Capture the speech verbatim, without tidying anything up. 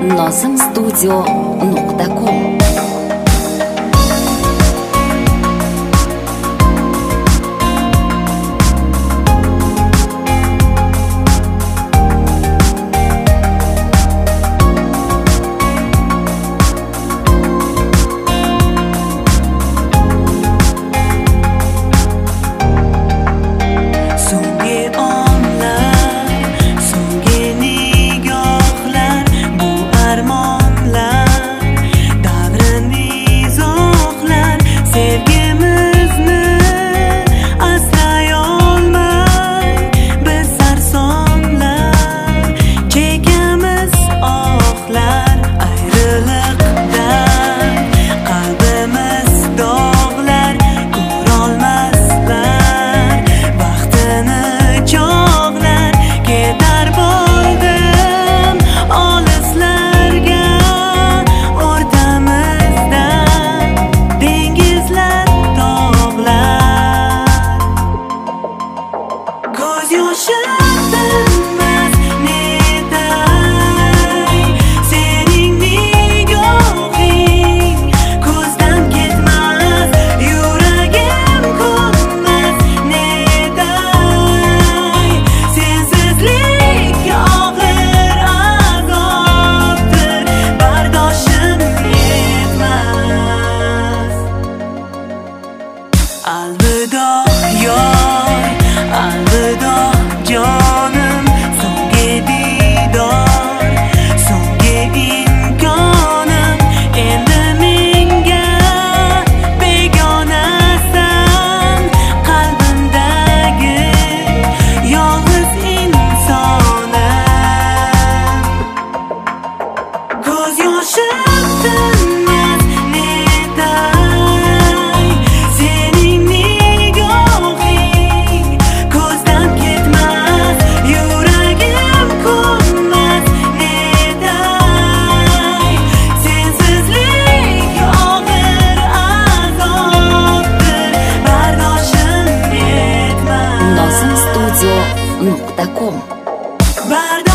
nozim studio nuqta com. Alvido yor, alvido jonim, so'nggi diydor, so'nggi imkonim, endi menga begonasan, qalbimdagi yolg'iz insonim. Ko'z yoshim tinmas netay, sening nigohing ko'zdan ketmas, yuragim ko'nmas netay. Sensizlik og'ir azobdir, bardoshim yetmas. nozim studio nuqta com.